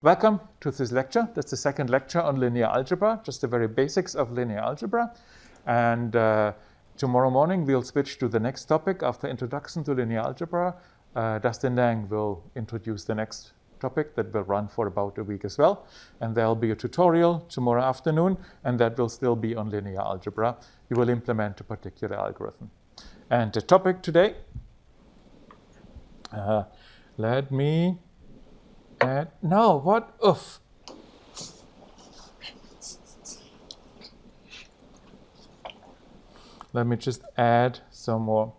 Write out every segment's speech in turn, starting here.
Welcome to this lecture. That's the second lecture on linear algebra, just the very basics of linear algebra. And tomorrow morning we'll switch to the next topic. After introduction to linear algebra, Dustin Lang will introduce the next topic that will run for about a week as well. And there'll be a tutorial tomorrow afternoon, and that will still be on linear algebra. You will implement a particular algorithm. And the topic today, let me add, no, what? Oof. Let me just add some more,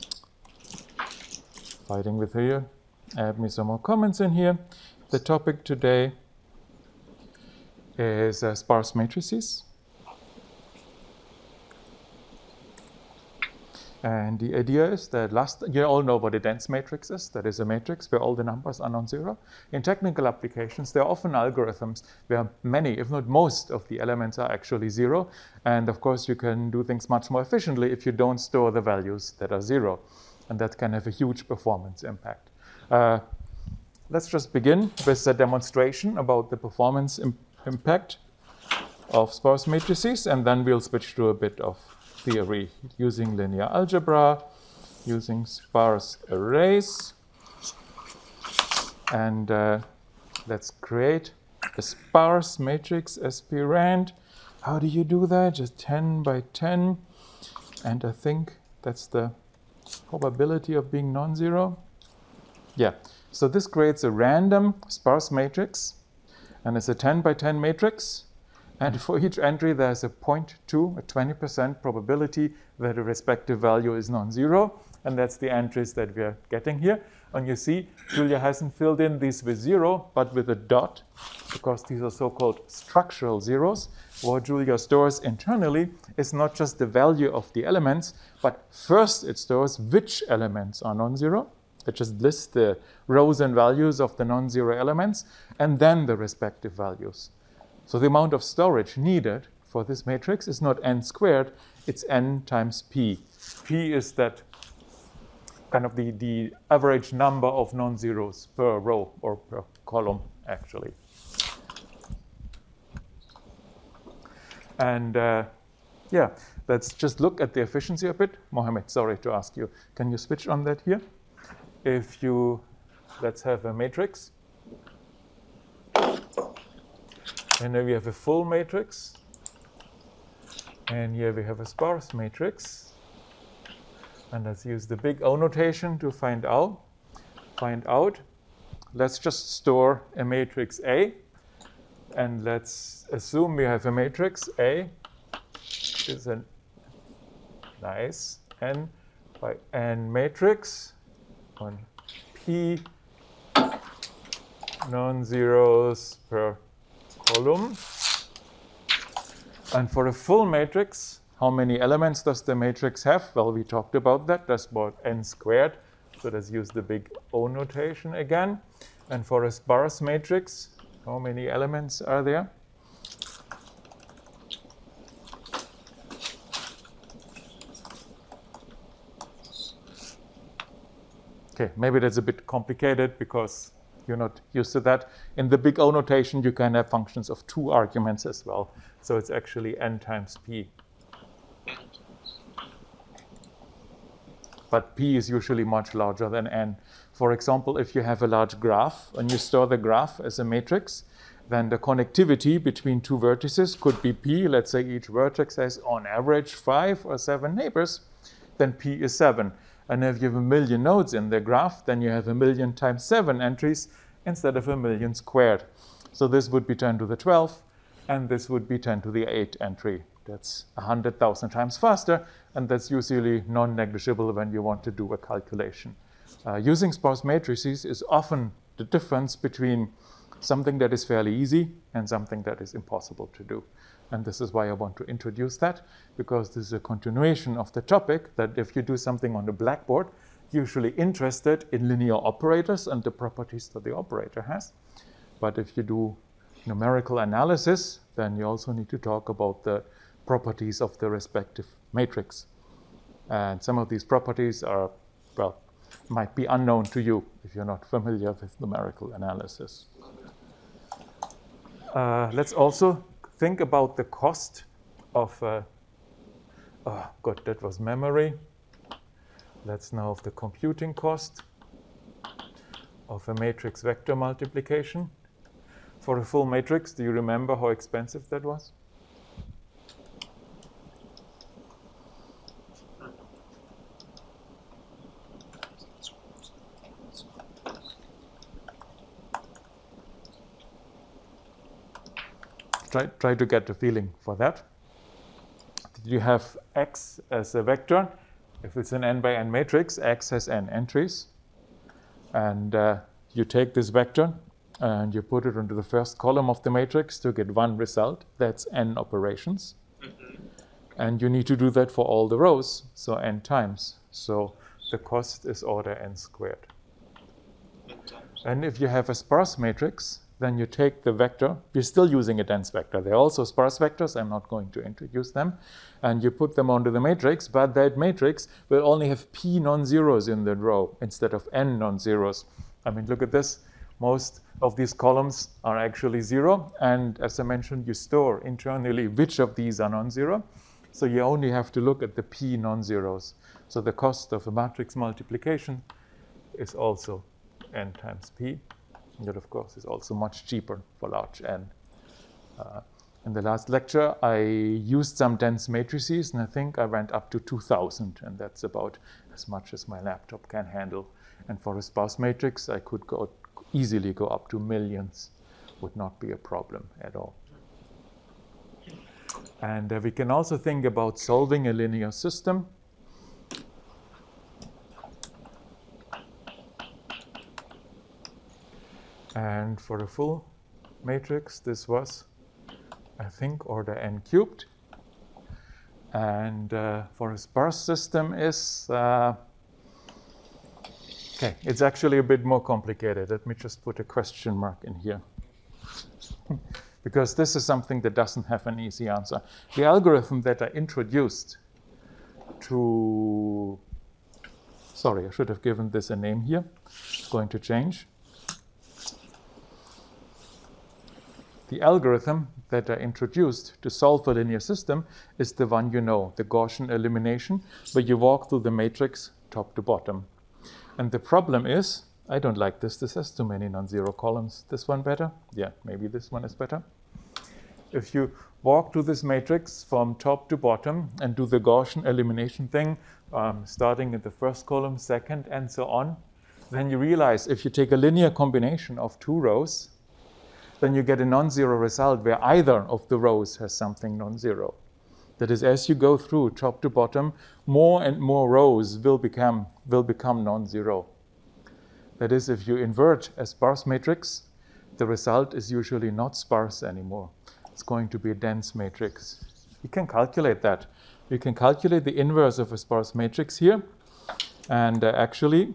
fighting with here, add me some more comments in here. The topic today is sparse matrices. And the idea is that you all know what a dense matrix is. That is a matrix where all the numbers are non-zero. In technical applications, there are often algorithms where many, if not most, of the elements are actually zero. And of course, you can do things much more efficiently if you don't store the values that are zero. And that can have a huge performance impact. Let's just begin with a demonstration about the performance impact of sparse matrices, and then we'll switch to a bit of theory using linear algebra, using sparse arrays. And let's create a sparse matrix aspirand. How do you do that? Just 10 by 10. And I think that's the probability of being non-zero. Yeah, so this creates a random sparse matrix, and it's a 10 by 10 matrix. And for each entry, there's a 0.2, a 20% probability that a respective value is non-zero. And that's the entries that we're getting here. And you see, Julia hasn't filled in these with 0, but with a dot, because these are so-called structural zeros. What Julia stores internally is not just the value of the elements, but first it stores which elements are non-zero. It just lists the rows and values of the non-zero elements, and then the respective values. So the amount of storage needed for this matrix is not n squared, it's n times p. P is that kind of the average number of non-zeros per row or per column, actually. And yeah, let's just look at the efficiency a bit. Mohammed, sorry to ask you, can you switch on that here? If you, let's have a matrix. And then we have a full matrix. And here we have a sparse matrix. And let's use the big O notation to find out. Let's just store a matrix A. And let's assume we have a matrix A is a nice n by n matrix on P non-zeros per column. And for a full matrix, how many elements does the matrix have? Well, we talked about that. That's about n squared. So let's use the big O notation again. And for a sparse matrix, how many elements are there? Okay, maybe that's a bit complicated because you're not used to that. In the big O notation, you can have functions of 2 arguments as well. So it's actually n times p. But p is usually much larger than n. For example, if you have a large graph and you store the graph as a matrix, then the connectivity between 2 vertices could be p. Let's say each vertex has on average 5 or 7 neighbors, then p is 7. And if you have 1,000,000 nodes in the graph, then you have 1,000,000 times 7 entries instead of 1,000,000 squared. So this would be 10 to the 12, and this would be 10 to the 8 entry. That's 100,000 times faster, and that's usually non-negligible when you want to do a calculation. Using sparse matrices is often the difference between something that is fairly easy and something that is impossible to do. And this is why I want to introduce that, because this is a continuation of the topic that if you do something on the blackboard, you're usually interested in linear operators and the properties that the operator has. But if you do numerical analysis, then you also need to talk about the properties of the respective matrix. And some of these properties are, well, might be unknown to you if you're not familiar with numerical analysis. Let's also think about the cost of, oh God, that was memory. Let's know of the computing cost of a matrix vector multiplication. For a full matrix, do you remember how expensive that was? Try to get the feeling for that. You have X as a vector. If it's an n by n matrix, X has n entries. And you take this vector and you put it into the first column of the matrix to get one result. That's n operations. Mm-hmm. And you need to do that for all the rows, so n times. So the cost is order n squared. And if you have a sparse matrix, then you take the vector. We're still using a dense vector. They're also sparse vectors. I'm not going to introduce them. And you put them onto the matrix, but that matrix will only have p non-zeros in the row instead of n non-zeros. I mean, look at this. Most of these columns are actually 0. And as I mentioned, you store internally which of these are non-zero. So you only have to look at the p non-zeros. So the cost of a matrix multiplication is also n times p. That, of course, is also much cheaper for large n. In the last lecture, I used some dense matrices, and I think I went up to 2,000, and that's about as much as my laptop can handle. And for a sparse matrix, I could easily go up to millions. Would not be a problem at all. And we can also think about solving a linear system. And for a full matrix, this was, I think, order n cubed. And for a sparse system is, okay, it's actually a bit more complicated. Let me just put a question mark in here. Because this is something that doesn't have an easy answer. The algorithm that I introduced to, sorry, I should have given this a name here. It's going to change. The algorithm that I introduced to solve a linear system is the one you know, the Gaussian elimination, where you walk through the matrix top to bottom. And the problem is, I don't like this. This has too many non-zero columns. This one better? Yeah, maybe this one is better. If you walk through this matrix from top to bottom and do the Gaussian elimination thing, starting in the first column, second, and so on, then you realize if you take a linear combination of two rows, then you get a non-zero result where either of the rows has something non-zero. That is, as you go through top to bottom, more and more rows will become non-zero. That is, if you invert a sparse matrix, the result is usually not sparse anymore. It's going to be a dense matrix. You can calculate that. You can calculate the inverse of a sparse matrix here. And actually,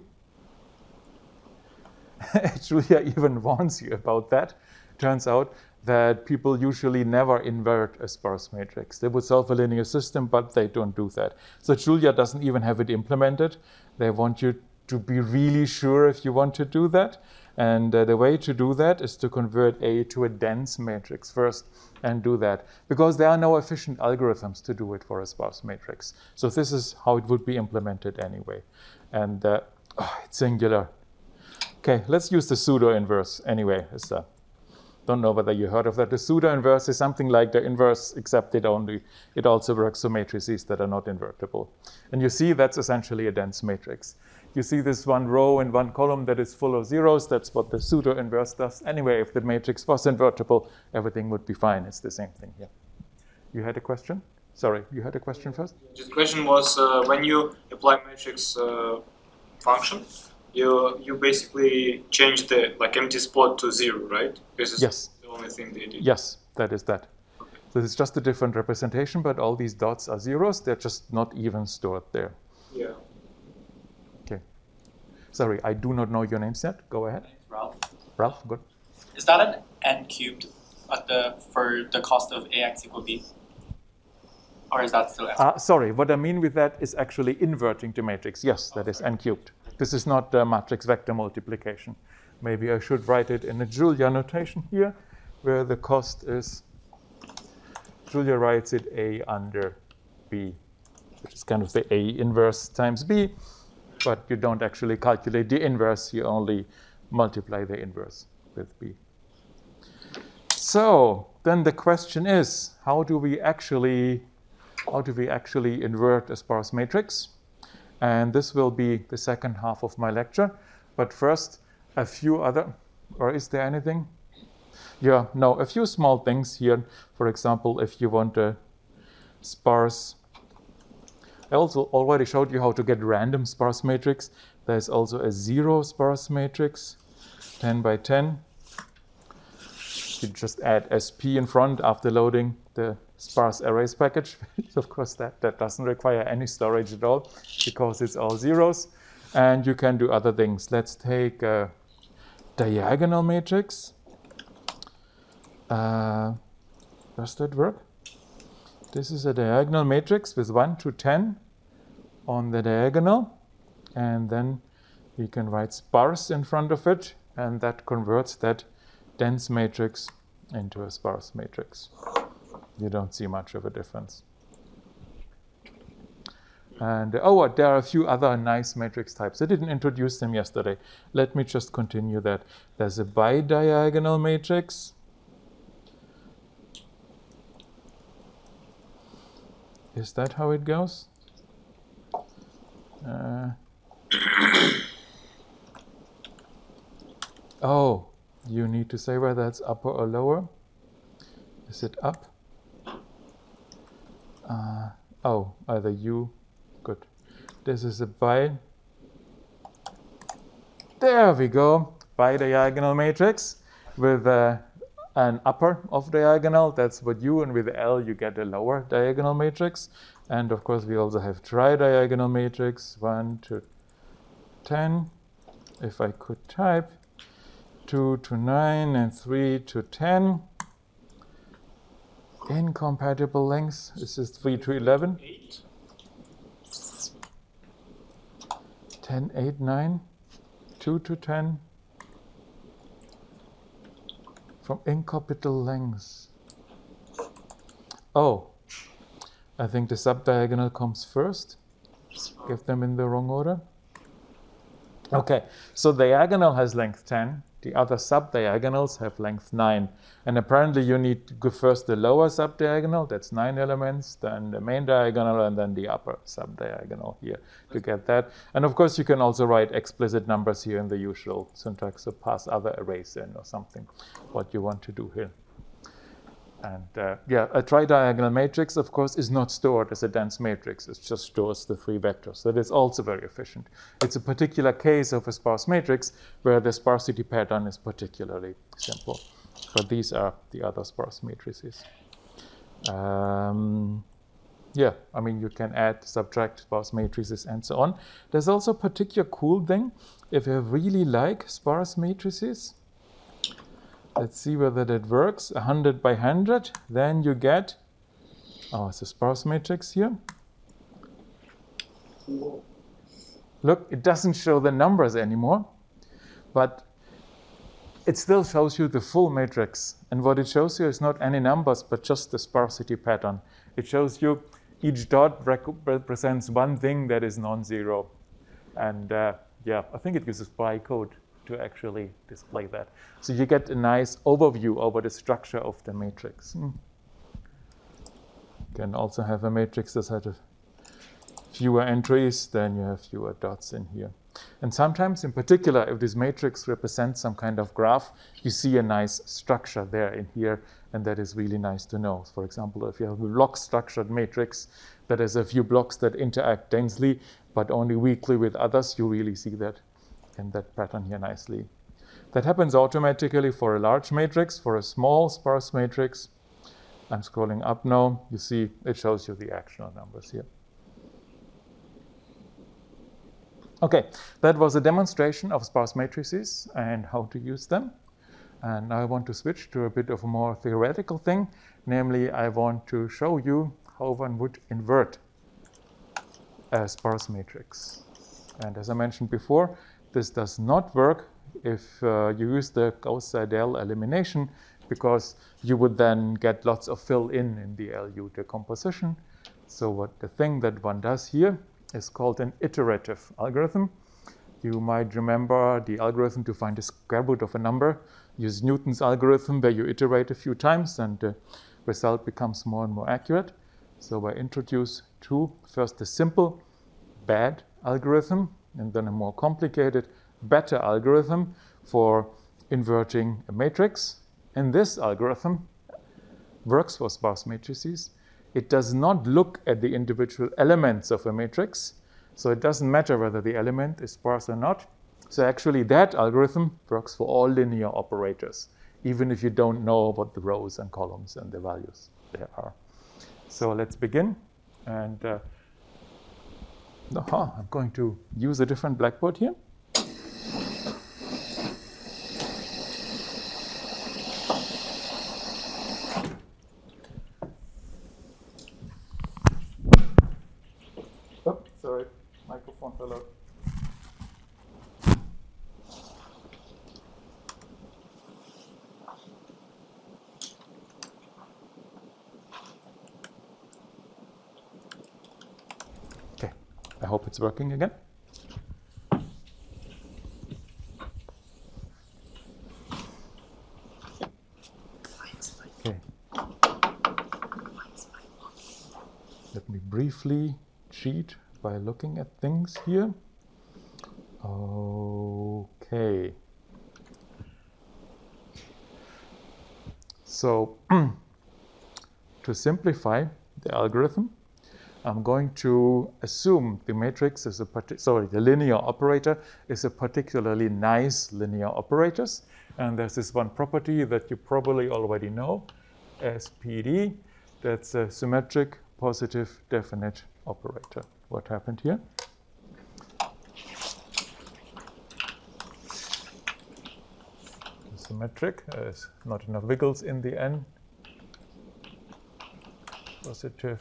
Julia even warns you about that. Turns out that people usually never invert a sparse matrix. They would solve a linear system, but they don't do that. So Julia doesn't even have it implemented. They want you to be really sure if you want to do that. And the way to do that is to convert A to a dense matrix first and do that. Because there are no efficient algorithms to do it for a sparse matrix. So this is how it would be implemented anyway. And it's singular. Okay, let's use the pseudo-inverse anyway. Don't know whether you heard of that. The pseudo-inverse is something like the inverse, except it also works for matrices that are not invertible. And you see that's essentially a dense matrix. You see this one row and one column that is full of zeros. That's what the pseudo-inverse does. Anyway, if the matrix was invertible, everything would be fine. It's the same thing here. You had a question? Sorry, you had a question first? Just the question was, when you apply matrix function, you basically change the empty spot to 0, right? This is yes. The only thing they did. Yes, that is that. Okay. So it's just a different representation, but all these dots are zeros. They're just not even stored there. Yeah. Okay. Sorry, I do not know your names yet. Go ahead. Ralph. Ralph, good. Is that an n cubed for the cost of ax equal b? Or is that still n? Sorry, what I mean with that is actually inverting the matrix. Yes, that is n cubed. This is not matrix vector multiplication. Maybe I should write it in a Julia notation here. where the cost is, Julia writes it A under B, which is kind of the A inverse times B, but you don't actually calculate the inverse, you only multiply the inverse with B. So then the question is, how do we actually invert a sparse matrix? And this will be the second half of my lecture. But first, a few other, or is there anything? Yeah, no, a few small things here. For example, if you want a sparse, I also already showed you how to get random sparse matrix. There's also a zero sparse matrix, 10 by 10. You just add SP in front after loading the sparse arrays package. Of course, that doesn't require any storage at all because it's all zeros. And you can do other things. Let's take a diagonal matrix. Does that work? This is a diagonal matrix with 1 to 10 on the diagonal. And then we can write sparse in front of it. And that converts that dense matrix into a sparse matrix. You don't see much of a difference. And there are a few other nice matrix types. I didn't introduce them yesterday. Let me just continue that. There's a bidiagonal matrix. Is that how it goes? Oh, you need to say whether it's upper or lower. Is it up? Either you. Good. This is a bi. There we go. Bidiagonal matrix with an upper of diagonal. That's what U, and with L you get a lower diagonal matrix. And of course we also have tridiagonal matrix, 1 to 10. If I could type 2 to 9 and 3 to 10. Incompatible lengths. This is 3 to 11. 10, 8, 9. 2 to 10. From incompatible lengths. Oh, I think the subdiagonal comes first. Give them in the wrong order. Okay, so diagonal has length 10. The other subdiagonals have length 9. And apparently you need to go first the lower subdiagonal, that's 9 elements, then the main diagonal, and then the upper subdiagonal here to get that. And of course you can also write explicit numbers here in the usual syntax, so pass other arrays in or something, what you want to do here. And a tridiagonal matrix, of course, is not stored as a dense matrix. It just stores the 3 vectors. That is also very efficient. It's a particular case of a sparse matrix where the sparsity pattern is particularly simple. But these are the other sparse matrices. I mean, you can add, subtract sparse matrices, and so on. There's also a particular cool thing. If you really like sparse matrices, let's see whether that works. 100 by 100. Then you get, it's a sparse matrix here. Look, it doesn't show the numbers anymore, but it still shows you the full matrix. And what it shows you is not any numbers, but just the sparsity pattern. It shows you each dot represents one thing that is non-zero. And I think it uses bytecode to actually display that. So you get a nice overview over the structure of the matrix. You can also have a matrix that has fewer entries, then you have fewer dots in here. And sometimes, in particular, if this matrix represents some kind of graph, you see a nice structure there in here, and that is really nice to know. For example, if you have a block-structured matrix that has a few blocks that interact densely, but only weakly with others, you really see that in that pattern here nicely. That happens automatically for a large matrix. For a small sparse matrix, I'm scrolling up now, you see it shows you the actual numbers here. Okay, that was a demonstration of sparse matrices and how to use them. And now I want to switch to a bit of a more theoretical thing. Namely, I want to show you how one would invert a sparse matrix. And as I mentioned before, this does not work if you use the Gauss-Seidel elimination because you would then get lots of fill-in the LU decomposition. So what the thing that one does here is called an iterative algorithm. You might remember the algorithm to find the square root of a number. Use Newton's algorithm where you iterate a few times and the result becomes more and more accurate. So I introduce first a simple bad algorithm and then a more complicated better algorithm for inverting a matrix. And this algorithm works for sparse matrices. It does not look at the individual elements of a matrix, so it doesn't matter whether the element is sparse or not. So actually that algorithm works for all linear operators, even if you don't know what the rows and columns and the values there are. So let's begin. And I'm going to use a different blackboard here. Oh, sorry, microphone fell out. Okay, I hope it's working again. Okay. Let me briefly cheat by looking at things here. Okay. So to simplify the algorithm, I'm going to assume the matrix is the linear operator is a particularly nice linear operator. And there's this one property that you probably already know, SPD. That's a symmetric, positive, definite operator. What happened here? Symmetric, there's not enough wiggles in the N. Positive,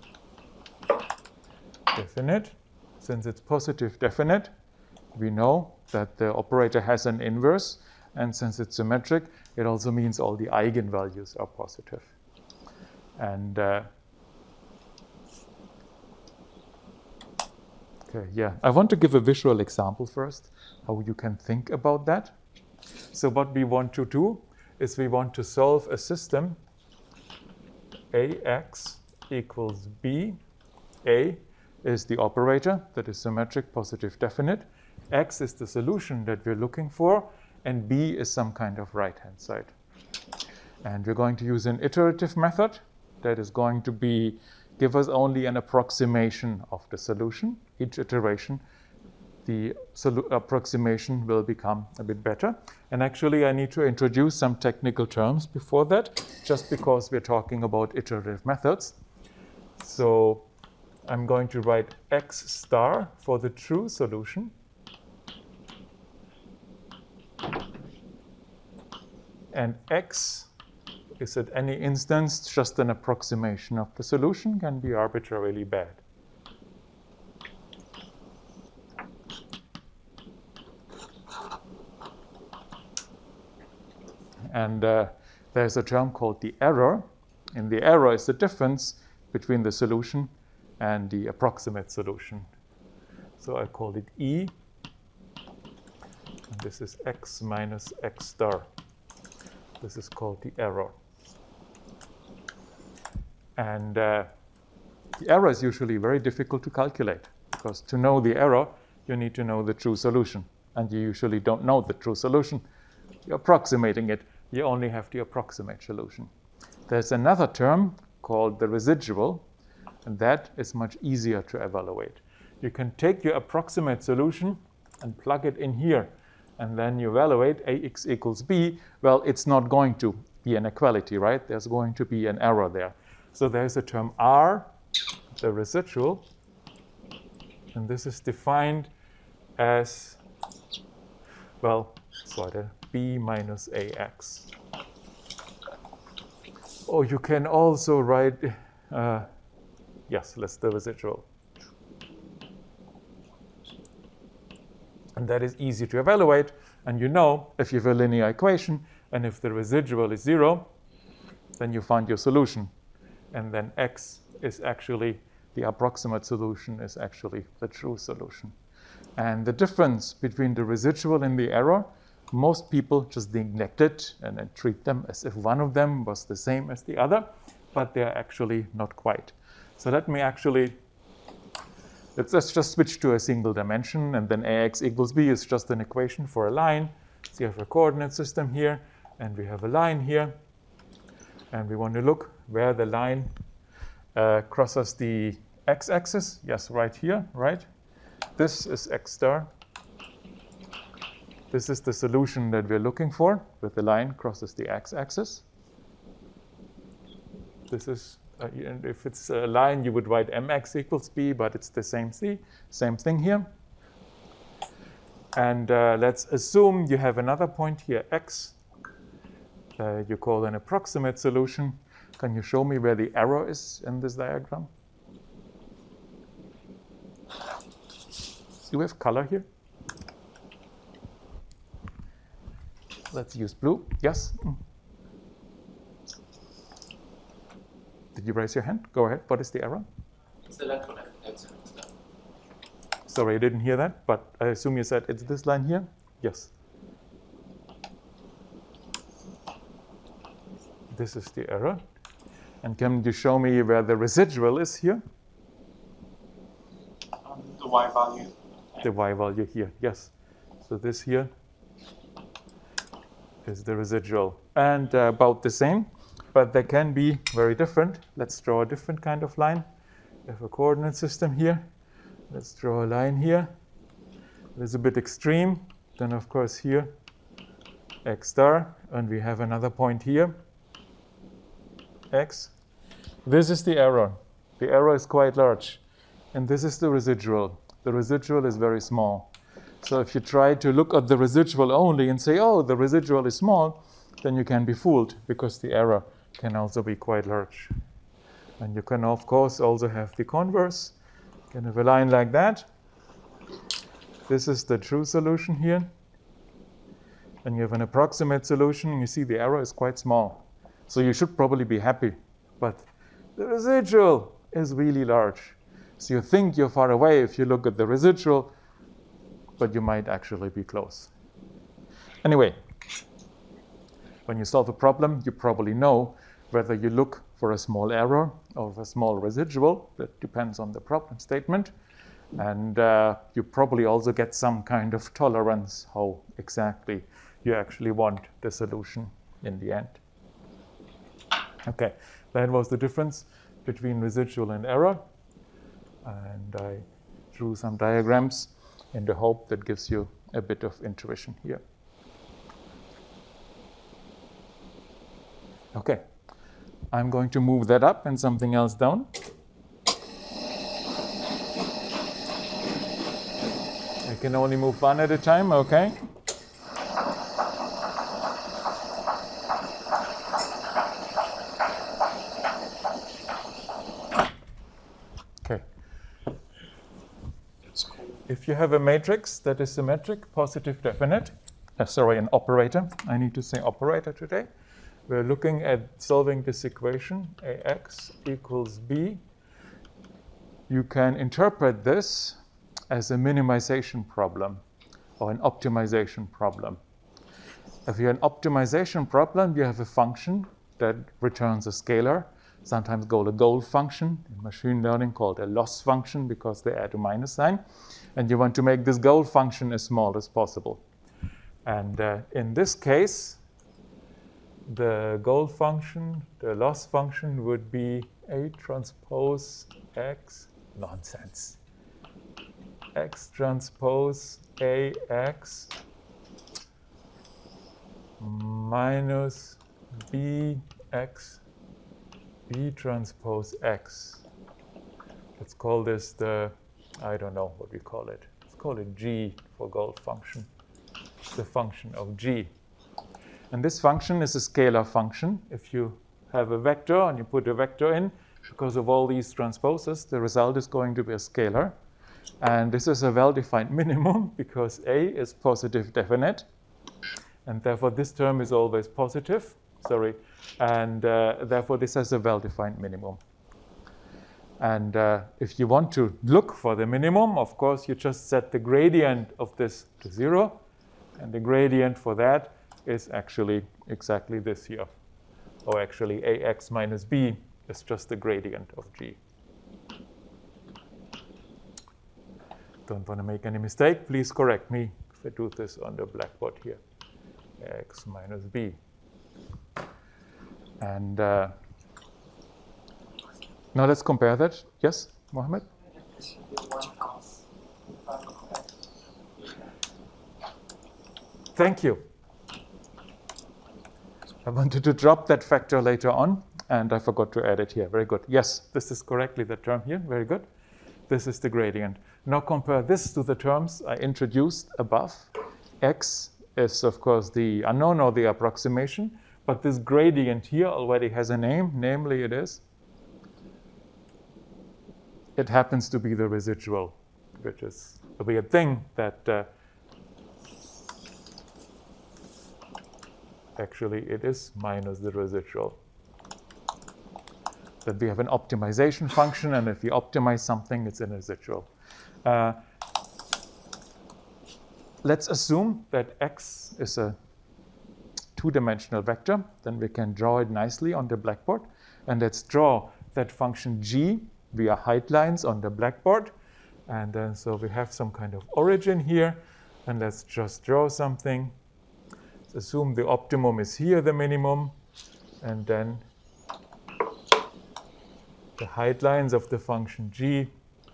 definite. Since it's positive definite, we know that the operator has an inverse, and since it's symmetric, it also means all the eigenvalues are positive. And okay, yeah, I want to give a visual example first, how you can think about that. So what we want to do is we want to solve a system AX equals B. A is the operator that is symmetric, positive, definite. X is the solution that we're looking for, and B is some kind of right-hand side. And we're going to use an iterative method that is going to give us only an approximation of the solution. Each iteration, the approximation will become a bit better. And actually, I need to introduce some technical terms before that, just because we're talking about iterative methods. So I'm going to write X star for the true solution. And X is at any instance just an approximation of the solution, can be arbitrarily bad. And there's a term called the error. And the error is the difference between the solution and the approximate solution. So I call it E. And this is X minus X star. This is called the error. And the error is usually very difficult to calculate, because to know the error, you need to know the true solution. And you usually don't know the true solution. You're approximating it. You only have the approximate solution. There's another term called the residual, and that is much easier to evaluate. You can take your approximate solution and plug it in here, and then you evaluate AX equals B. Well, it's not going to be an equality, right? There's going to be an error there. So there's a term R, the residual, and this is defined as, well, sort of B minus AX. Or you can also write, yes, that's the residual. And that is easy to evaluate. And you know, if you have a linear equation And if the residual is 0, then you find your solution. And then x is actually the approximate solution, is actually the true solution. And the difference between the residual and the error, most people just neglect it and then treat them as if one of them was the same as the other, but they're actually not quite. So let me actually, let's just switch to a single dimension, and then ax equals b is just an equation for a line. So you have a coordinate system here, and we have a line here. And we want to look where the line crosses the x-axis. Yes, right here, right? This is x star. This is the solution that we're looking for, where the line crosses the x-axis. This is, and if it's a line, you would write mx equals b, but it's the same thing here. And let's assume you have another point here, x. You call an approximate solution. Can you show me where the error is in this diagram? Do we have color here? Let's use blue. Yes? Did you raise your hand? Go ahead. What is the error? It's the lateral x. Sorry, I didn't hear that, but I assume you said it's this line here? Yes. This is the error. And can you show me where the residual is here? The y value. The y value here, yes. So this here is the residual. And about the same, but they can be very different. Let's draw a different kind of line. We have a coordinate system here. Let's draw a line here. It's a bit extreme. Then, of course, here, x star. And we have another point here, x. This is the error. The error is quite large. And this is the residual. The residual is very small. So if you try to look at the residual only and say, oh, the residual is small, then you can be fooled, because the error can also be quite large. And you can, of course, also have the converse. You can have a line like that. This is the true solution here. And you have an approximate solution, and you see the error is quite small. So you should probably be happy. But the residual is really large. So you think you're far away if you look at the residual, but you might actually be close. Anyway, when you solve a problem, you probably know whether you look for a small error or a small residual. That depends on the problem statement. And you probably also get some kind of tolerance how exactly you actually want the solution in the end. Okay, that was the difference between residual and error. And I drew some diagrams in the hope that gives you a bit of intuition here. Okay, I'm going to move that up and something else down. I can only move one at a time, okay? Okay. If you have a matrix that is symmetric, positive, definite, an operator, I need to say operator today. We're looking at solving this equation, ax equals b. You can interpret this as a minimization problem or an optimization problem. If you have an optimization problem, you have a function that returns a scalar, sometimes called a goal function, in machine learning called a loss function because they add a minus sign. And you want to make this goal function as small as possible. And in this case, the goal function, the loss function would be A transpose X, nonsense. X transpose AX minus BX, B transpose X. Let's call this the, I don't know what we call it. Let's call it G for goal function. The function of G. And this function is a scalar function. If you have a vector and you put a vector in, because of all these transposes, the result is going to be a scalar. And this is a well-defined minimum because A is positive definite and therefore this term is always positive. Sorry, and therefore this has a well-defined minimum. And if you want to look for the minimum, of course, you just set the gradient of this to 0. And the gradient for that is actually exactly this here. Or actually, ax minus b is just the gradient of g. Don't want to make any mistake. Please correct me if I do this on the blackboard here. X minus b. And now let's compare that. Yes, Mohammed? Thank you. I wanted to drop that factor later on, and I forgot to add it here. Very good. Yes, this is correctly the term here. Very good. This is the gradient. Now compare this to the terms I introduced above. X is, of course, the unknown or the approximation, but this gradient here already has a name, namely it happens to be the residual, which is a weird thing that actually it is minus the residual. That we have an optimization function, and if we optimize something, it's a residual. Let's assume that x is a two-dimensional vector. Then we can draw it nicely on the blackboard. And let's draw that function g via height lines on the blackboard. And then so we have some kind of origin here. And let's just draw something. Let's assume the optimum is here, the minimum. And then the height lines of the function g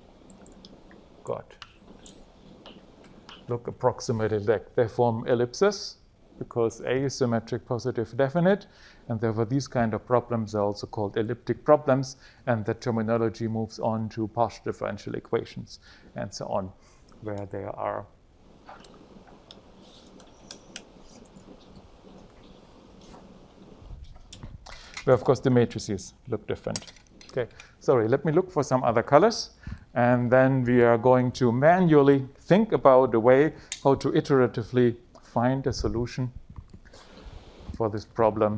look approximated like they form ellipses because A is symmetric, positive, definite, and therefore these kind of problems are also called elliptic problems, and the terminology moves on to partial differential equations and so on, where there are where of course the matrices look different. Okay, sorry, let me look for some other colors, and then we are going to manually think about the way how to iteratively find a solution for this problem.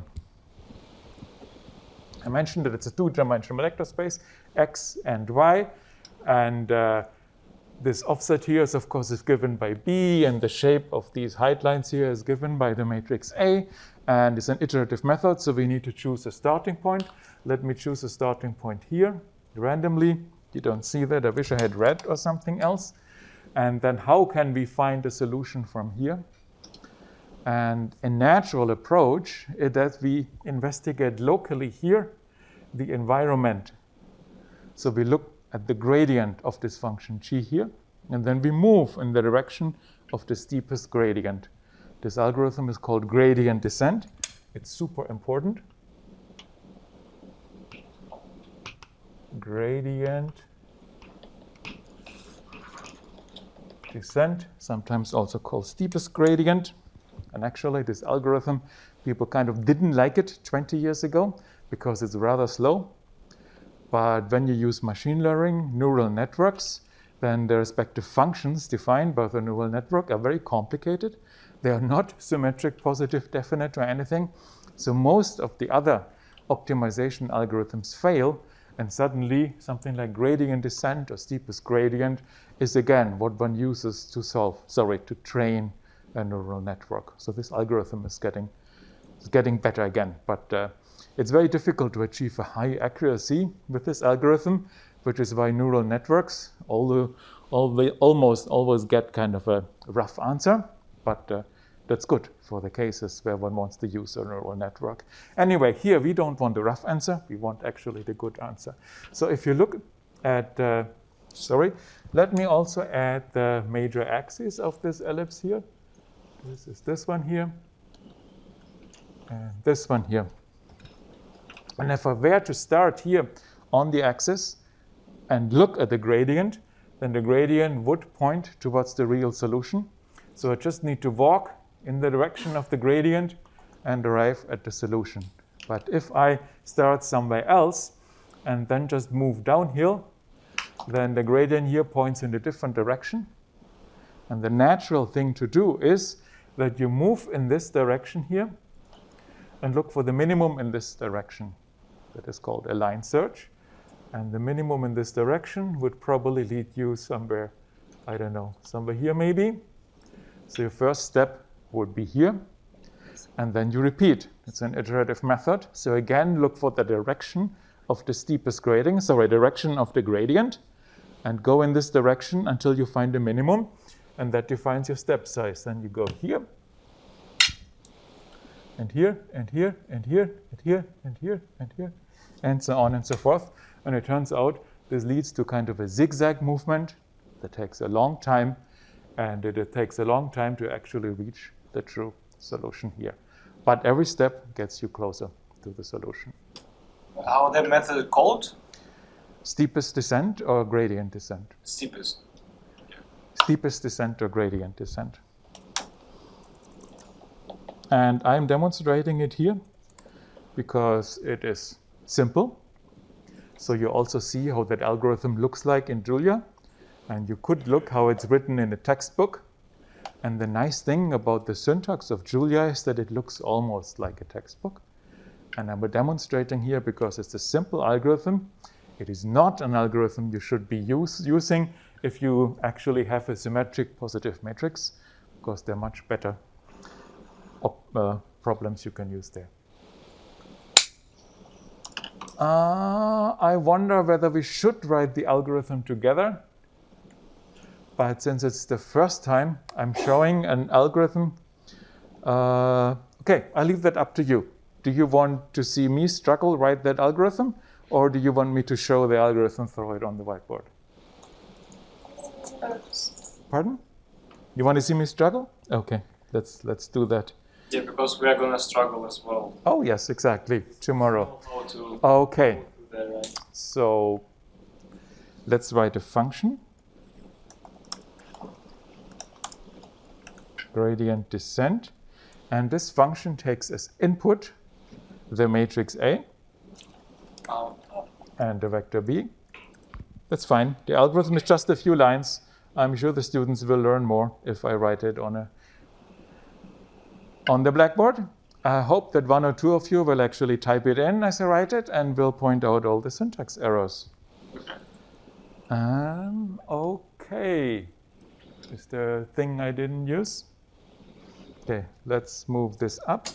I mentioned that it's a two-dimensional vector space, x and y, and this offset here is of course given by B, and the shape of these height lines here is given by the matrix A, and it's an iterative method, so we need to choose a starting point. Let me choose a starting point here randomly. You don't see that. I wish I had red or something else. And then how can we find a solution from here? And a natural approach is that we investigate locally here the environment. So we look at the gradient of this function g here, and then we move in the direction of the steepest gradient. This algorithm is called gradient descent. It's super important. Gradient descent, sometimes also called steepest gradient. And actually, this algorithm, people kind of didn't like it 20 years ago because it's rather slow. But when you use machine learning, neural networks, then the respective functions defined by the neural network are very complicated. They are not symmetric, positive, definite, or anything. So most of the other optimization algorithms fail, and suddenly something like gradient descent or steepest gradient is again what one uses to train a neural network. So this algorithm is getting better again, but it's very difficult to achieve a high accuracy with this algorithm, which is why neural networks almost always get kind of a rough answer, but that's good for the cases where one wants to use a neural network. Anyway, here we don't want the rough answer, we want actually the good answer. So if you look at, let me also add the major axis of this ellipse here. This is this one here, and this one here. And if I were to start here on the axis and look at the gradient, then the gradient would point towards the real solution. So I just need to walk in the direction of the gradient and arrive at the solution. But if I start somewhere else and then just move downhill, then the gradient here points in a different direction. And the natural thing to do is that you move in this direction here and look for the minimum in this direction. That is called a line search. And the minimum in this direction would probably lead you somewhere, I don't know, somewhere here maybe. So your first step would be here. And then you repeat. It's an iterative method. So again, look for the direction of the steepest gradient, direction of the gradient, and go in this direction until you find the minimum. And that defines your step size. Then you go here, and here, and here, and here, and here, and here, and here, and so on and so forth. And it turns out this leads to kind of a zigzag movement that takes a long time, and it takes a long time to actually reach the true solution here. But every step gets you closer to the solution. How that method called? Steepest descent or gradient descent? Steepest. Steepest descent or gradient descent. And I'm demonstrating it here because it is simple. So you also see how that algorithm looks like in Julia. And you could look how it's written in a textbook. And the nice thing about the syntax of Julia is that it looks almost like a textbook. And I'm demonstrating here because it's a simple algorithm. It is not an algorithm you should be using if you actually have a symmetric positive matrix, because there are much better problems you can use there. I wonder whether we should write the algorithm together. But since it's the first time I'm showing an algorithm, okay, I'll leave that up to you. Do you want to see me struggle write that algorithm, or do you want me to show the algorithm, throw it on the whiteboard? Pardon? You want to see me struggle? Okay, let's do that. Yeah, because we are going to struggle as well. Oh yes, exactly. Tomorrow. Okay. So let's write a function. Gradient descent. And this function takes as input the matrix A and the vector B. That's fine. The algorithm is just a few lines. I'm sure the students will learn more if I write it on the blackboard. I hope that one or two of you will actually type it in as I write it and will point out all the syntax errors. Okay. Is there a thing I didn't use? Okay, let's move this up.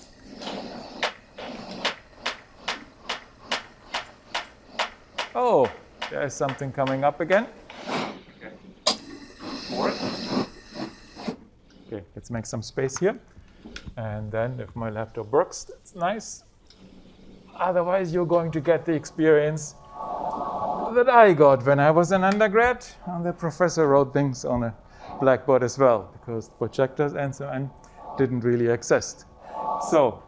Oh, there's something coming up again. Okay, let's make some space here. And then if my laptop works, that's nice. Otherwise, you're going to get the experience that I got when I was an undergrad. And the professor wrote things on a blackboard as well, because projectors and so on didn't really exist. So,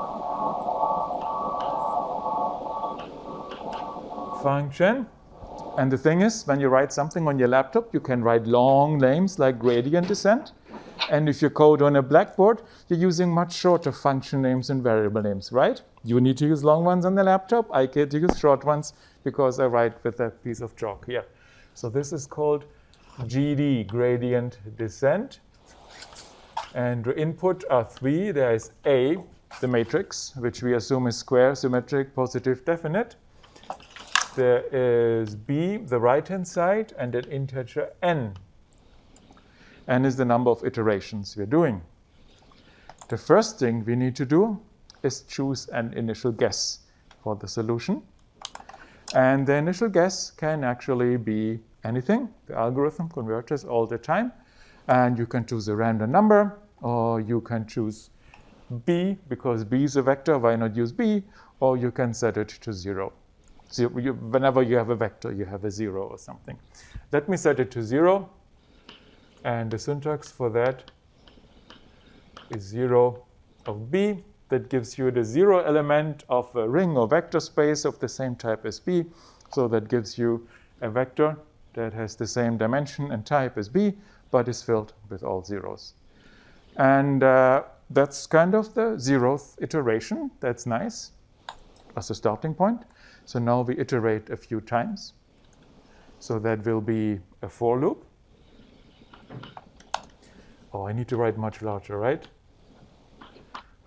function. And the thing is, when you write something on your laptop, you can write long names like gradient descent. And if you code on a blackboard, you're using much shorter function names and variable names, right? You need to use long ones on the laptop. I get to use short ones because I write with a piece of chalk here. So this is called GD, gradient descent. And the input are three. There is A, the matrix, which we assume is square, symmetric, positive, definite. There is B, the right-hand side, and an integer n. N is the number of iterations we're doing. The first thing we need to do is choose an initial guess for the solution. And the initial guess can actually be anything. The algorithm converges all the time. And you can choose a random number, or you can choose B, because B is a vector, why not use B? Or you can set it to 0. So whenever you have a vector, you have a 0 or something. Let me set it to 0. And the syntax for that is 0 of B. That gives you the 0 element of a ring or vector space of the same type as B. So that gives you a vector that has the same dimension and type as B, but is filled with all zeros. And that's kind of the 0th iteration. That's nice as a starting point. So now we iterate a few times. So that will be a for loop. Oh, I need to write much larger, right?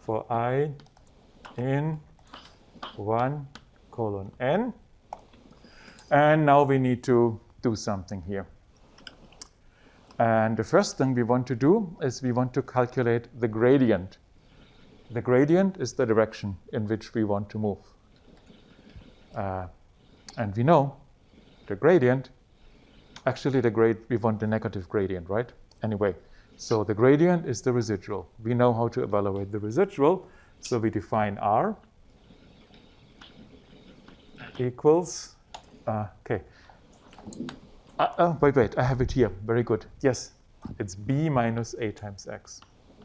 for I in 1 colon n. And now we need to do something here. And the first thing we want to do is we want to calculate the gradient. The gradient is the direction in which we want to move. And we know the gradient, actually we want the negative gradient, right? Anyway, so the gradient is the residual. We know how to evaluate the residual, so we define R equals, okay. Wait, I have it here. Very good. Yes, it's B minus A times X.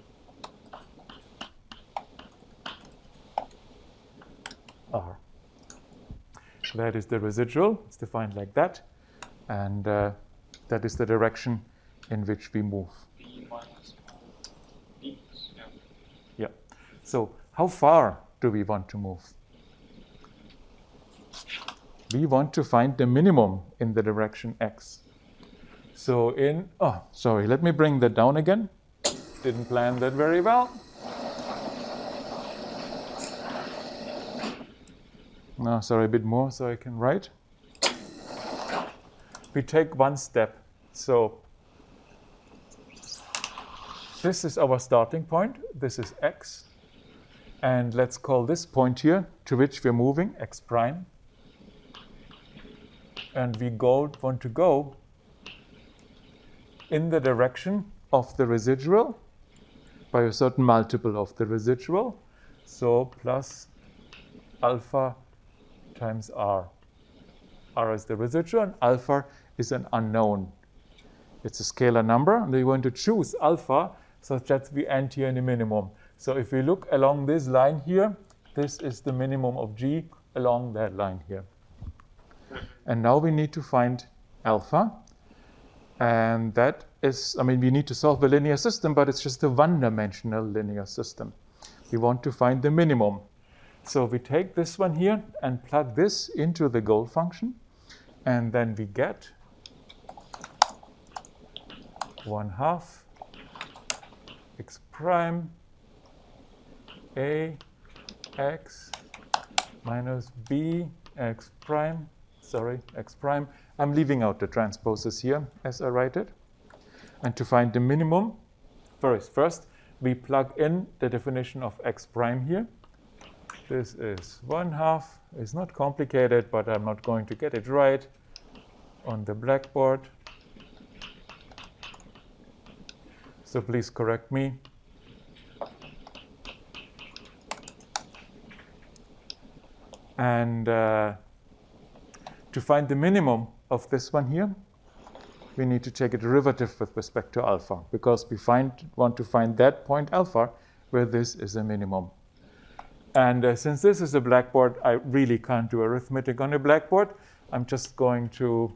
R. That is the residual. It's defined like that. And that is the direction in which we move. B minus B. Yeah. Yeah. So how far do we want to move? We want to find the minimum in the direction X. So let me bring that down again. Didn't plan that very well. No, sorry, a bit more so I can write. We take one step. So this is our starting point. This is X. And let's call this point here to which we're moving X prime. And we want to go in the direction of the residual by a certain multiple of the residual. So plus alpha times R. R is the residual and alpha is an unknown. It's a scalar number and we want to choose alpha such that we end here in the minimum. So if we look along this line here, this is the minimum of G along that line here. And now we need to find alpha. And that is, we need to solve a linear system, but it's just a one-dimensional linear system. We want to find the minimum. So we take this one here and plug this into the goal function. And then we get 1/2 x prime a x minus b x prime. Sorry, x prime. I'm leaving out the transposes here as I write it. And to find the minimum, first we plug in the definition of x prime here. This is 1/2. It's not complicated, but I'm not going to get it right on the blackboard. So please correct me. And to find the minimum of this one here, we need to take a derivative with respect to alpha, because we want to find that point alpha where this is a minimum. And since this is a blackboard, I really can't do arithmetic on a blackboard. I'm just going to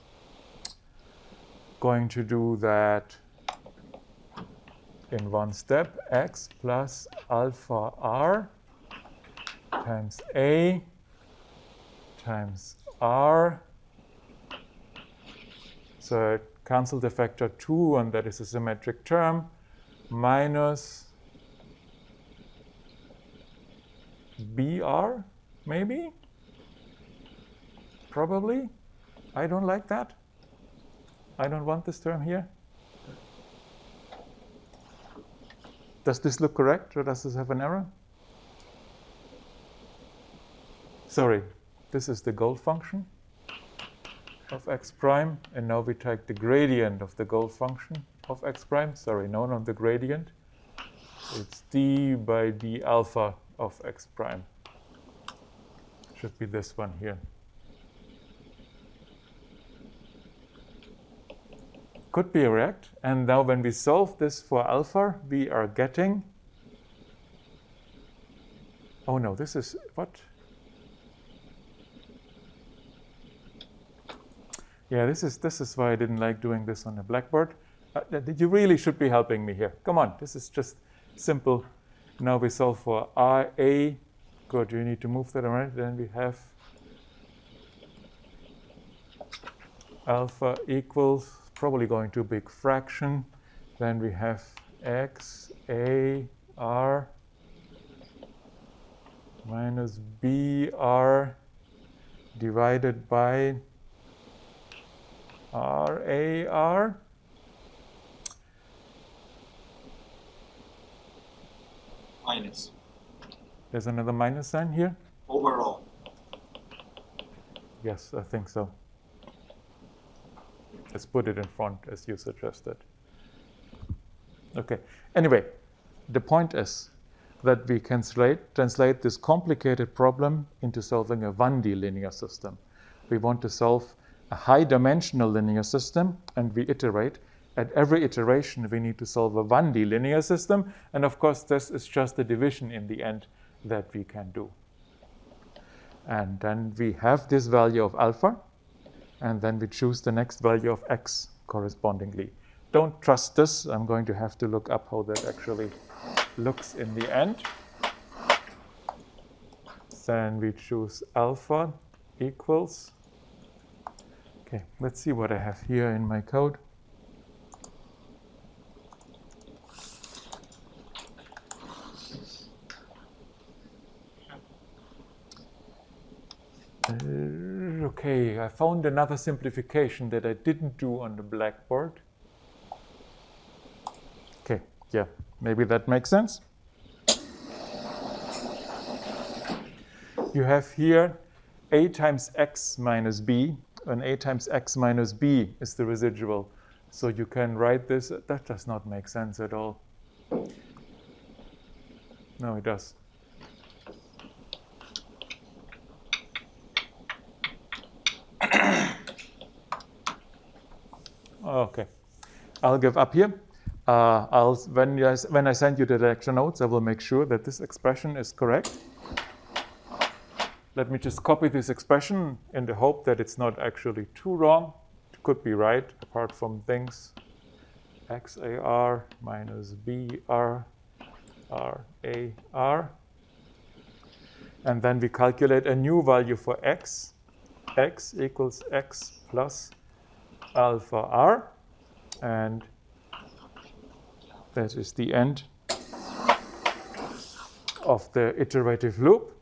do that in one step. X plus alpha R times A times R. So I cancel the factor 2, and that is a symmetric term, minus BR, maybe? Probably. I don't like that. I don't want this term here. Does this look correct, or does this have an error? Sorry, this is the goal function of x prime, and now we take the gradient of the goal function of x prime. Sorry, no, not the gradient. It's d by d alpha of x prime. Should be this one here. Could be correct. And now when we solve this for alpha, we are getting, oh no, this is what? Yeah, this is why I didn't like doing this on a blackboard. You really should be helping me here. Come on, this is just simple. Now we solve for A. Good, you need to move that around. Then we have alpha equals, probably going to big fraction. Then we have x, A, R. minus BR divided by RAR. Minus. There's another minus sign here? Overall. Yes, I think so. Let's put it in front as you suggested. Okay. Anyway, the point is that we can translate this complicated problem into solving a 1D linear system. We want to solve a high-dimensional linear system, and we iterate. At every iteration, we need to solve a 1D linear system, and of course, this is just a division in the end that we can do. And then we have this value of alpha, and then we choose the next value of x correspondingly. Don't trust this. I'm going to have to look up how that actually looks in the end. Then we choose alpha equals. Okay, let's see what I have here in my code. Okay, I found another simplification that I didn't do on the blackboard. Okay, yeah, maybe that makes sense. You have here a times x minus b, and a times x minus b is the residual. So you can write this. That does not make sense at all. No, it does. Okay, I'll give up here. When I send you the lecture notes, I will make sure that this expression is correct. Let me just copy this expression in the hope that it's not actually too wrong. It could be right, apart from things. XAR minus BR RAR. And then we calculate a new value for x. X equals x plus alpha r, and that is the end of the iterative loop.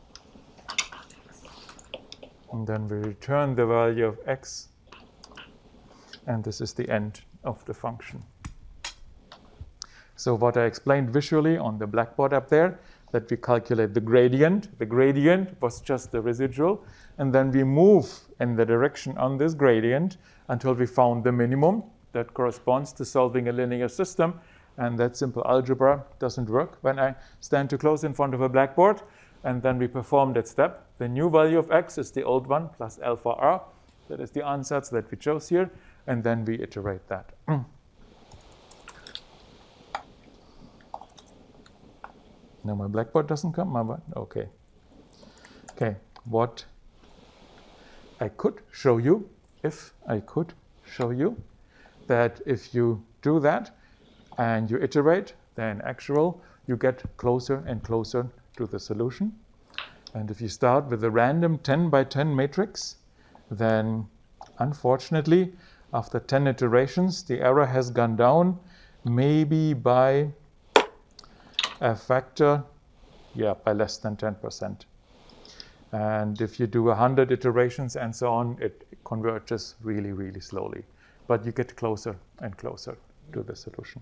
And then we return the value of x, and this is the end of the function. So what I explained visually on the blackboard up there, that we calculate the gradient. The gradient was just the residual, and then we move in the direction on this gradient until we found the minimum that corresponds to solving a linear system. And that simple algebra doesn't work when I stand too close in front of a blackboard. And then we perform that step. The new value of x is the old one plus alpha r. That is the ansatz that we chose here. And then we iterate that. No, my blackboard doesn't come. Okay. Okay. What I could show you, if I could show you, that if you do that and you iterate, then actual, you get closer and closer to the solution. And if you start with a random 10 by 10 matrix, then unfortunately, after 10 iterations, the error has gone down maybe by a factor, by less than 10%. And if you do 100 iterations and so on, it converges really, really slowly. But you get closer and closer to the solution.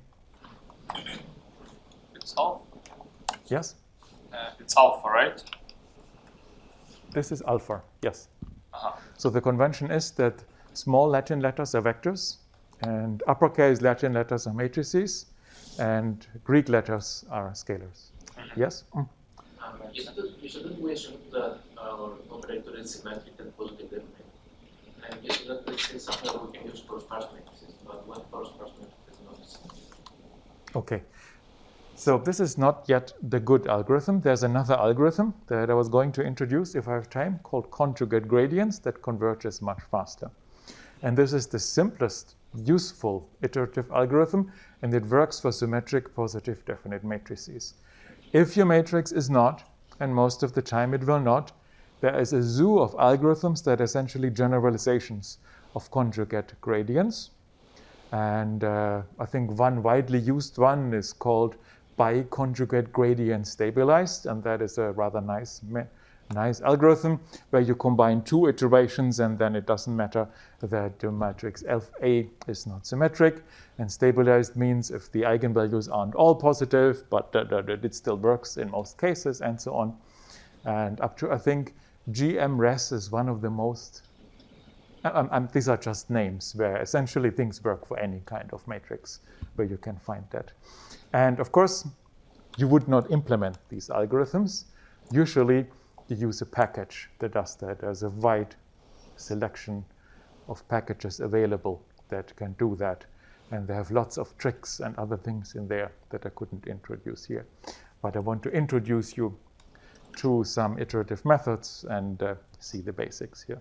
It's alpha. Yes? It's alpha, right? This is alpha, yes. Uh-huh. So the convention is that small Latin letters are vectors, and uppercase Latin letters are matrices, and Greek letters are scalars. Yes? Shouldn't we assume that our operator is symmetric and positive definite? And you should not say something that we can use for sparse matrices, but what for sparse matrices is not symmetric? Okay. So this is not yet the good algorithm. There's another algorithm that I was going to introduce if I have time, called conjugate gradients, that converges much faster. And this is the simplest useful iterative algorithm, and it works for symmetric positive definite matrices. If your matrix is not, and most of the time it will not, there is a zoo of algorithms that are essentially generalizations of conjugate gradients. And I think one widely used one is called biconjugate gradient stabilized, and that is a rather nice algorithm where you combine two iterations, and then it doesn't matter that the matrix A is not symmetric. And stabilized means if the eigenvalues aren't all positive, but it still works in most cases, and so on. And up to, I think, GMRes is one of the most, these are just names where essentially things work for any kind of matrix where you can find that. And of course, you would not implement these algorithms. Usually, you use a package that does that. There's a wide selection of packages available that can do that. And they have lots of tricks and other things in there that I couldn't introduce here. But I want to introduce you to some iterative methods and see the basics here.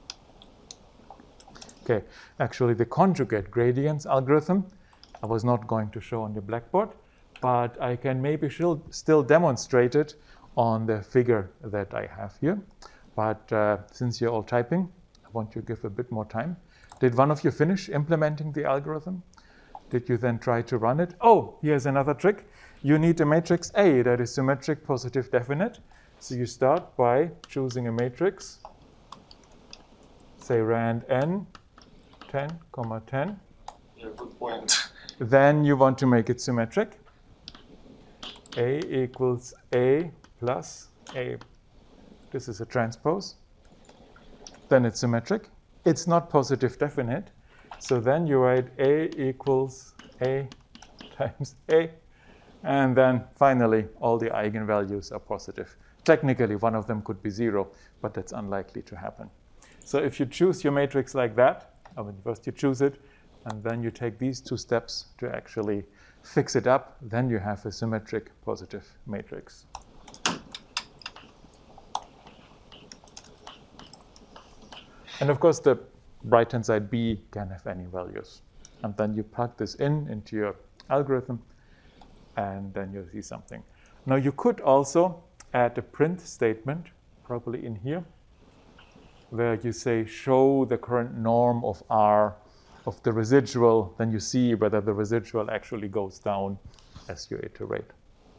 Okay, actually the conjugate gradients algorithm I was not going to show on the blackboard, but I can maybe still demonstrate it on the figure that I have here. But since you're all typing, I want you to give a bit more time. Did one of you finish implementing the algorithm? Did you then try to run it? Oh, here's another trick. You need a matrix A that is symmetric, positive, definite. So you start by choosing a matrix, say rand n, 10, 10. Yeah, good point. Then you want to make it symmetric. A equals A plus A. This is a transpose. Then it's symmetric. It's not positive definite. So then you write A equals A times A. And then finally, all the eigenvalues are positive. Technically, one of them could be 0, but that's unlikely to happen. So if you choose your matrix like that, I mean, first you choose it, and then you take these 2 steps to actually fix it up, then you have a symmetric positive matrix. And of course, the right-hand side B can have any values. And then you plug this into your algorithm, and then you see something. Now, you could also add a print statement, probably in here, where you say, show the current norm of R of the residual, then you see whether the residual actually goes down as you iterate.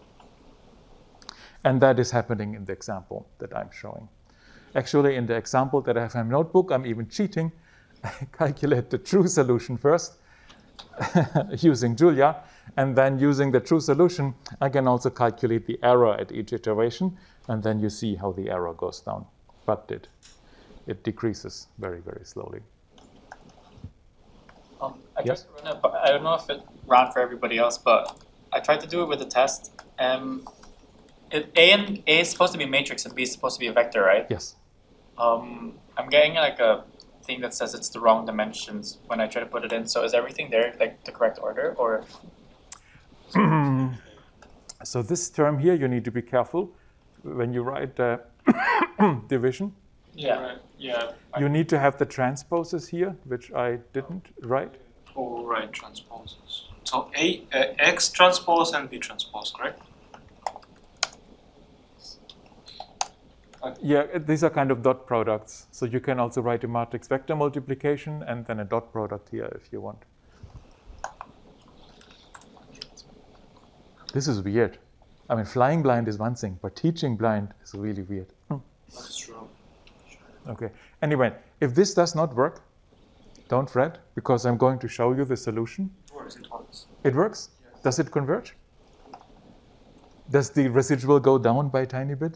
And that is happening in the example that I'm showing. Actually, in the example that I have in my notebook, I'm even cheating. I calculate the true solution first using Julia, and then using the true solution, I can also calculate the error at each iteration, and then you see how the error goes down. But it decreases very, very slowly. I tried to run it, but I don't know if it ran for everybody else, but I tried to do it with a test. A is supposed to be a matrix and B is supposed to be a vector, right? Yes. I'm getting like a thing that says it's the wrong dimensions when I try to put it in. So is everything there like the correct order, or? So this term here, you need to be careful when you write division. Yeah. Right. Yeah. You need to have the transposes here, which I didn't write. All right, transposes. So X transpose and B transpose, correct? Yeah, these are kind of dot products. So you can also write a matrix vector multiplication and then a dot product here if you want. This is weird. I mean, flying blind is one thing, but teaching blind is really weird. That's true. Okay. Anyway, if this does not work, don't fret, because I'm going to show you the solution. It works. It works? Yes. Does it converge? Does the residual go down by a tiny bit?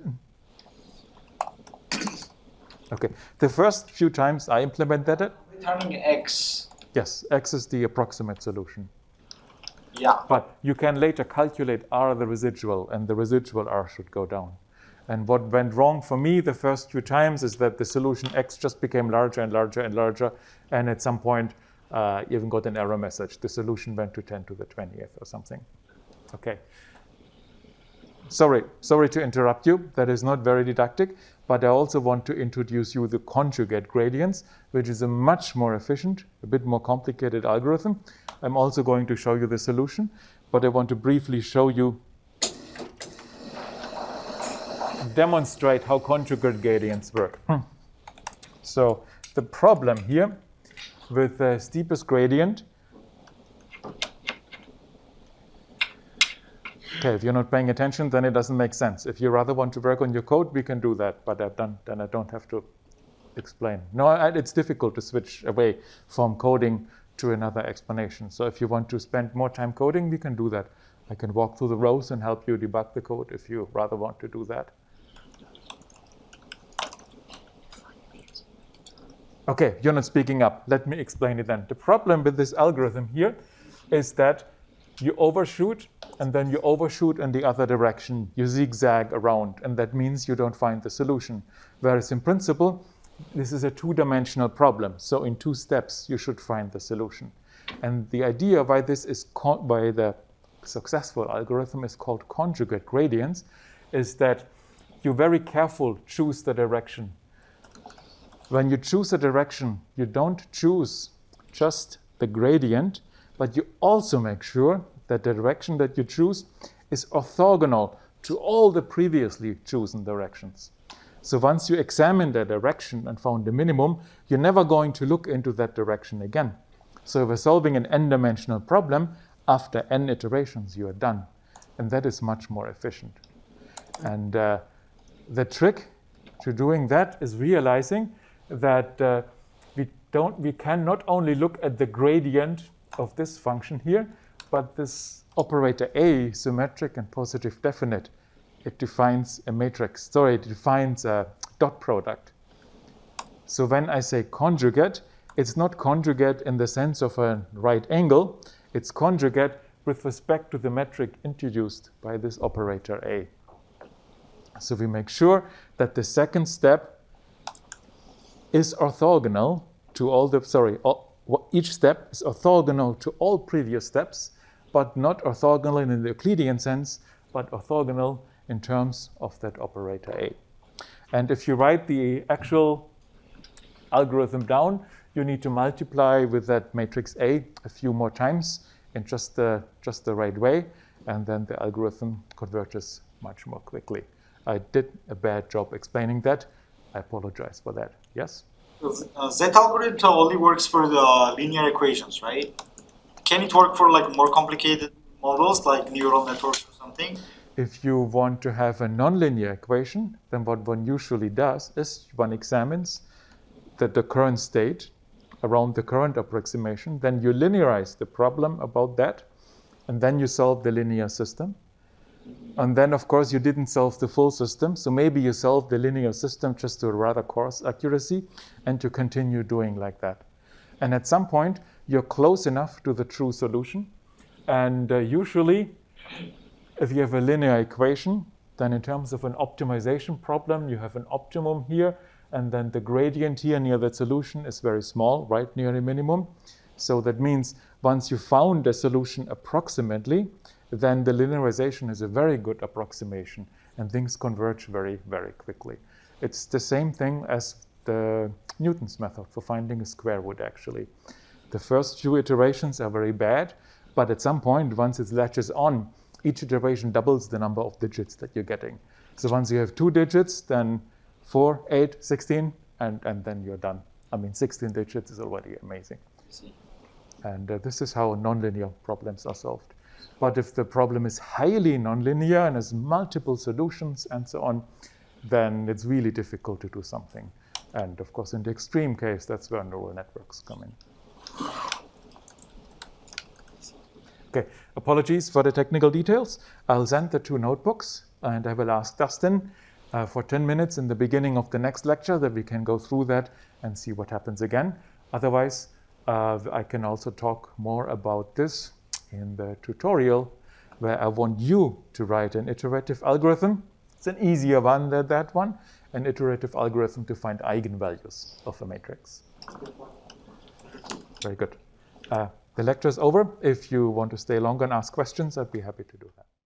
Okay. The first few times I implemented it. Returning X. Yes, X is the approximate solution. Yeah. But you can later calculate R the residual, and the residual R should go down. And what went wrong for me the first few times is that the solution X just became larger and larger and larger, and at some point even got an error message. The solution went to 10 to the 20th or something. Okay. Sorry to interrupt you. That is not very didactic, but I also want to introduce you the conjugate gradients, which is a much more efficient, a bit more complicated algorithm. I'm also going to show you the solution, but I want to briefly show you, demonstrate how conjugate gradients work. So the problem here with the steepest gradient Okay, if you're not paying attention, then it doesn't make sense. If you rather want to work on your code, we can do that, but then I don't have to explain. No, it's difficult to switch away from coding to another explanation. So if you want to spend more time coding, we can do that. I can walk through the rows and help you debug the code if you rather want to do that. Okay, you're not speaking up. Let me explain it then. The problem with this algorithm here is that you overshoot and then you overshoot in the other direction. You zigzag around, and that means you don't find the solution. Whereas in principle, this is a two-dimensional problem. So in 2 steps, you should find the solution. And the idea why this is why the successful algorithm is called conjugate gradients is that you very careful choose the direction. When you choose a direction, you don't choose just the gradient, but you also make sure that the direction that you choose is orthogonal to all the previously chosen directions. So once you examine the direction and found the minimum, you're never going to look into that direction again. So if we're solving an n-dimensional problem, after n iterations, you are done. And that is much more efficient. And the trick to doing that is realizing that we can not only look at the gradient of this function here, but this operator A, symmetric and positive definite, it defines a matrix. Sorry, it defines a dot product. So when I say conjugate, it's not conjugate in the sense of a right angle. It's conjugate with respect to the metric introduced by this operator A. So we make sure that the second step is orthogonal to all the, each step is orthogonal to all previous steps, but not orthogonal in the Euclidean sense, but orthogonal in terms of that operator A. And if you write the actual algorithm down, you need to multiply with that matrix A a few more times in just the right way, and then the algorithm converges much more quickly. I did a bad job explaining that. I apologize for that. Yes? That algorithm only works for the linear equations, right? Can it work for like more complicated models like neural networks or something? If you want to have a nonlinear equation, then what one usually does is one examines the current state around the current approximation, then you linearize the problem about that, and then you solve the linear system. And then, of course, you didn't solve the full system, so maybe you solve the linear system just to a rather coarse accuracy, and to continue doing like that. And at some point, you're close enough to the true solution, and usually, if you have a linear equation, then in terms of an optimization problem, you have an optimum here, and then the gradient here near that solution is very small, right near the minimum. So that means once you found a solution approximately, then the linearization is a very good approximation, and things converge very, very quickly. It's the same thing as the Newton's method for finding a square root, actually. The first few iterations are very bad, but at some point, once it latches on, each iteration doubles the number of digits that you're getting. So once you have 2 digits, then 4, 8, 16, and then you're done. I mean, 16 digits is already amazing. And this is how nonlinear problems are solved. But if the problem is highly nonlinear and has multiple solutions and so on, then it's really difficult to do something. And of course, in the extreme case, that's where neural networks come in. Okay, apologies for the technical details. I'll send the 2 notebooks, and I will ask Dustin for 10 minutes in the beginning of the next lecture that we can go through that and see what happens again. Otherwise, I can also talk more about this in the tutorial, where I want you to write an iterative algorithm. It's an easier one than that one, an iterative algorithm to find eigenvalues of a matrix. Very good. The lecture is over. If you want to stay longer and ask questions, I'd be happy to do that.